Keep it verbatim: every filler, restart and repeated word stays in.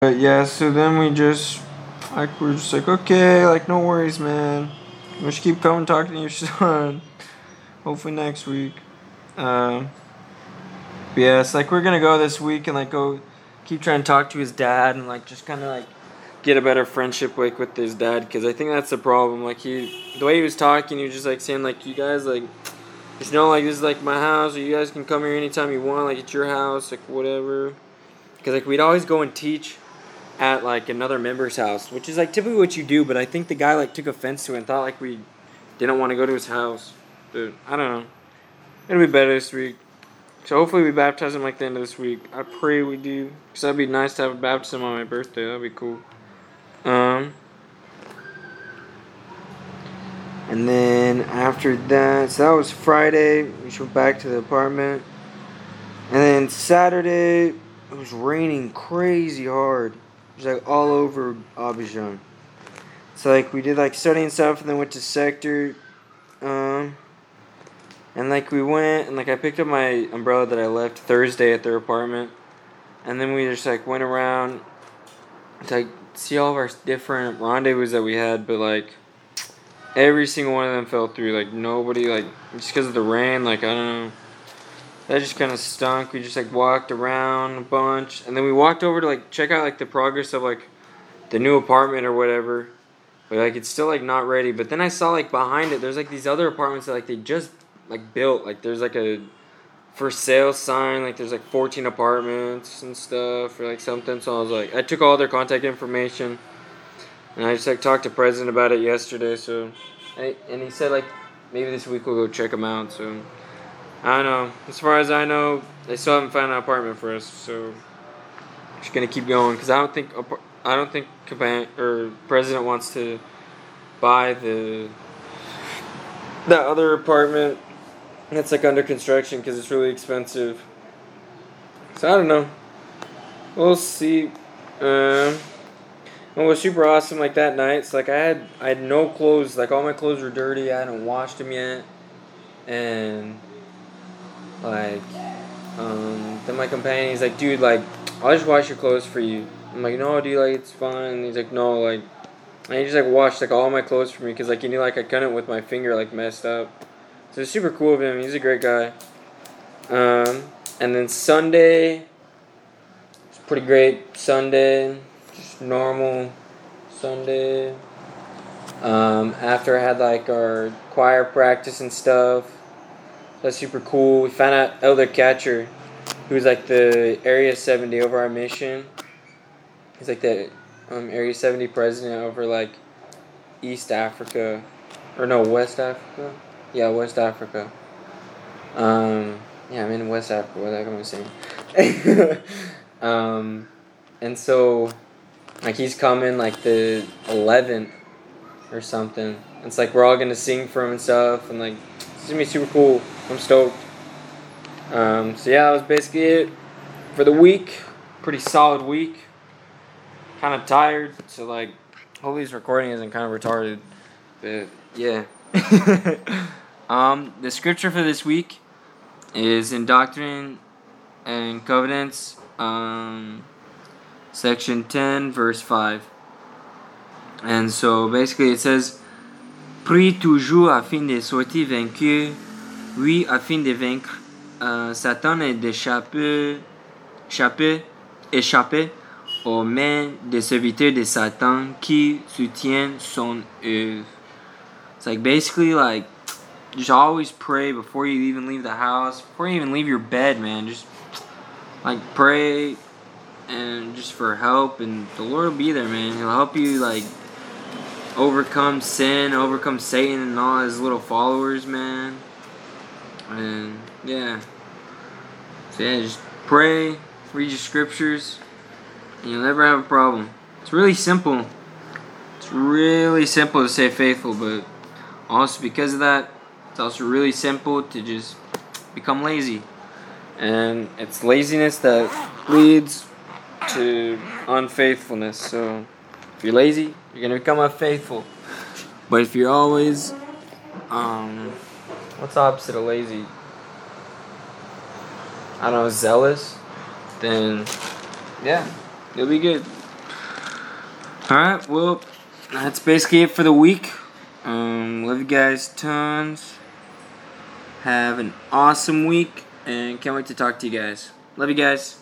But yeah, so then we just, like, we're just like, okay, like, no worries, man. We just keep coming talking to your son. Hopefully next week. Um, but yeah, it's like we're gonna go this week and, like, go keep trying to talk to his dad and, like, just kind of, like, get a better friendship, like, with his dad. Because I think that's the problem. Like, he, the way he was talking, he was just, like, saying, like, you guys, like, just know, like, this is, like, my house, or you guys can come here anytime you want, like, it's your house, like, whatever. Because, like, we'd always go and teach at, like, another member's house, which is, like, typically what you do, but I think the guy, like, took offense to it and thought, like, we didn't want to go to his house. But, I don't know. It'll be better this week. So, hopefully we baptize him, like, the end of this week. I pray we do. Because that'd be nice to have a baptism on my birthday. That'd be cool. Um... And then, after that, so that was Friday. We went back to the apartment. And then Saturday, it was raining crazy hard. It was like all over Abidjan. So like we did like studying stuff and then went to Sector. Um, and like we went and like I picked up my umbrella that I left Thursday at their apartment. And then we just like went around to like see all of our different rendezvous that we had. But like every single one of them fell through. Like nobody, like just because of the rain, like I don't know. That just kind of stunk. We just like walked around a bunch, and then we walked over to like check out like the progress of like the new apartment or whatever. But like it's still like not ready. But then I saw like behind it, there's like these other apartments that like they just like built. Like there's like a for sale sign. Like there's like fourteen apartments and stuff or like something. So I was like, I took all their contact information, and I just like talked to President about it yesterday. So, and and he said like maybe this week we'll go check them out. So. I don't know. As far as I know, they still haven't found an apartment for us, so I'm just gonna keep going because I don't think I don't think Caban or President wants to buy the that other apartment that's like under construction because it's really expensive. So I don't know. We'll see. Um, it was super awesome. Like that night, so like I had I had no clothes. Like all my clothes were dirty. I hadn't washed them yet, and. Like, um, then my companion, he's like, dude, like, I'll just wash your clothes for you. I'm like, no, dude, like, it's fine. And he's like, no, like, and he just, like, washed, like, all my clothes for me. Because, like, he knew, like, I couldn't with my finger, like, messed up. So it's super cool of him. He's a great guy. Um, and then Sunday, it's pretty great Sunday. Just normal Sunday. Um, after I had, like, our choir practice and stuff. That's super cool. We found out Elder Catcher, who's like the Area seventy over our mission. He's like the um, Area seventy president over like East Africa, or no, West Africa. Yeah, West Africa. Um, yeah, I'm in West Africa. What the heck am I saying? um, and so like he's coming like the eleventh or something. It's like we're all gonna sing for him and stuff, and like it's gonna be super cool. I'm stoked. Um, so yeah, that was basically it for the week. Pretty solid week. Kind of tired, so like, hopefully this recording isn't kind of retarded. But yeah. um, the scripture for this week is in Doctrine and Covenants, um, section ten, verse five. And so basically it says, prie toujours afin de sortir vainqueur. Oui, afin de vaincre euh, Satan et d'échapper, échapper, échapper aux mains des serviteurs de Satan qui soutiennent son œuvre. It's like basically like just always pray before you even leave the house, before you even leave your bed, man. Just like pray and just for help, and the Lord will be there, man. He'll help you like overcome sin, overcome Satan and all his little followers, man. And yeah, so yeah, just pray, read your scriptures, and you'll never have a problem. It's really simple. It's really simple to stay faithful, but also because of that, it's also really simple to just become lazy. And it's laziness that leads to unfaithfulness. So if you're lazy, you're gonna become unfaithful. But if you're always um what's the opposite of lazy? I don't know, zealous? Then, yeah, you'll be good. Alright, well, that's basically it for the week. Um, love you guys tons. Have an awesome week, and can't wait to talk to you guys. Love you guys.